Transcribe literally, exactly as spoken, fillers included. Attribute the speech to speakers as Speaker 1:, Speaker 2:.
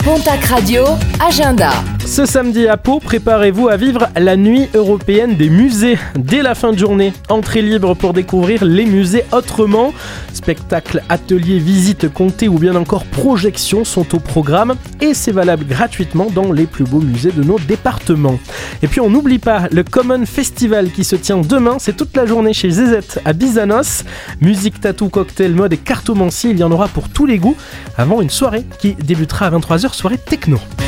Speaker 1: Pontac Radio, agenda.
Speaker 2: Ce samedi à Pau, préparez-vous à vivre la nuit européenne des musées. Dès la fin de journée, entrée libre pour découvrir les musées autrement. Spectacles, ateliers, visites comptées ou bien encore projections sont au programme et c'est valable gratuitement dans les plus beaux musées de nos départements. Et puis on n'oublie pas le Common Festival qui se tient demain, c'est toute la journée chez Zezette à Bizanos. Musique, tatou, cocktail, mode et cartomancie, il y en aura pour tous les goûts avant une soirée qui débutera à vingt-trois heures, soirée techno.